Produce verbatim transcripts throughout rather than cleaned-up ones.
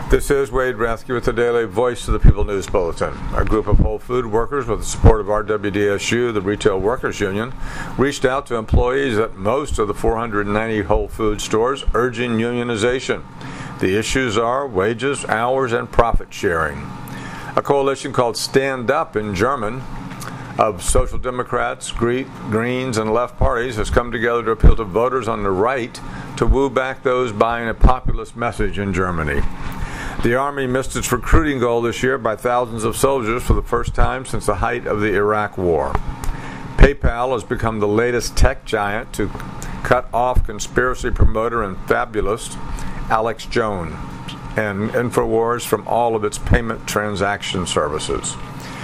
This is Wade Rathke with the Daily Voice of the People News Bulletin. A group of Whole Food workers with the support of R W D S U, the Retail Workers Union, reached out to employees at most of the four hundred ninety Whole Food stores urging unionization. The issues are wages, hours, and profit sharing. A coalition called Stand Up in German of Social Democrats, Greens, and left parties has come together to appeal to voters on the right to woo back those buying a populist message in Germany. The Army missed its recruiting goal this year by thousands of soldiers for the first time since the height of the Iraq War. PayPal has become the latest tech giant to cut off conspiracy promoter and fabulist Alex Jones and InfoWars from all of its payment transaction services.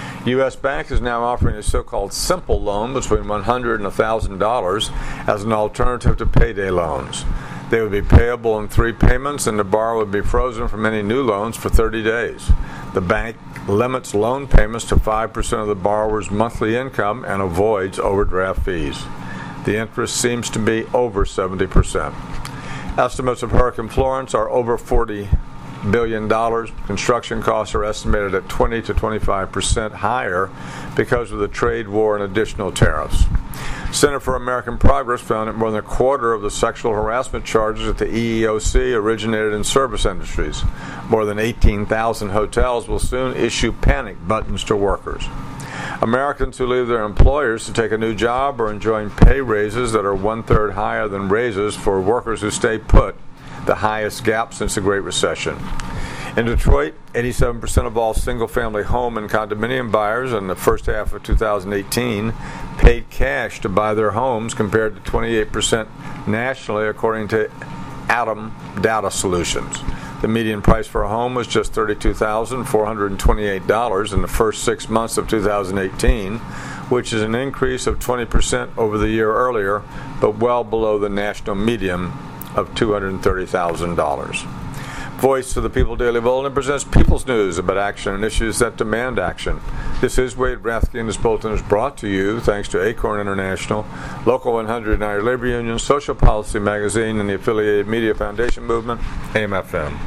U S Bank is now offering a so-called simple loan between one hundred dollars and one thousand dollars as an alternative to payday loans. They would be payable in three payments, and the borrower would be frozen from any new loans for thirty days. The bank limits loan payments to five percent of the borrower's monthly income and avoids overdraft fees. The interest seems to be over seventy percent. Estimates of Hurricane Florence are over forty billion dollars. Construction costs are estimated at twenty to twenty-five percent higher because of the trade war and additional tariffs. Center for American Progress found that more than a quarter of the sexual harassment charges at the E E O C originated in service industries. More than eighteen thousand hotels will soon issue panic buttons to workers. Americans who leave their employers to take a new job are enjoying pay raises that are one-third higher than raises for workers who stay put, the highest gap since the Great Recession. In Detroit, eighty-seven percent of all single-family home and condominium buyers in the first half of two thousand eighteen paid cash to buy their homes, compared to twenty-eight percent nationally, according to Atom Data Solutions. The median price for a home was just thirty-two thousand four hundred twenty-eight dollars in the first six months of two thousand eighteen, which is an increase of twenty percent over the year earlier, but well below the national median of two hundred thirty thousand dollars. Voice of the People Daily Bulletin presents People's News about action and issues that demand action. This is Wade Rathke, and this bulletin is brought to you thanks to Acorn International, Local one hundred ninety Labor Union, Social Policy Magazine, and the affiliated Media Foundation Movement, A M F M.